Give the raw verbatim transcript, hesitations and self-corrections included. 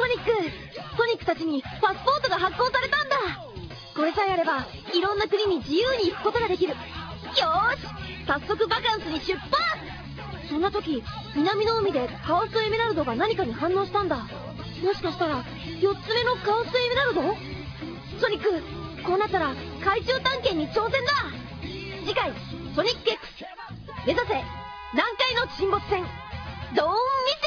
ニック、ソニックたちにパスポートが発行されたんだ。これさえあればいろんな国に自由に行くことができる。よーし、早速バカンスに出発。そんな時、南の海でカオスエメラルドが何かに反応したんだ。もしかしたらよっつめのカオスエメラルド。ソニック、こうなったら海中探検に挑戦だ。次回ソニック X、目指せ南海の沈没船ドーンミ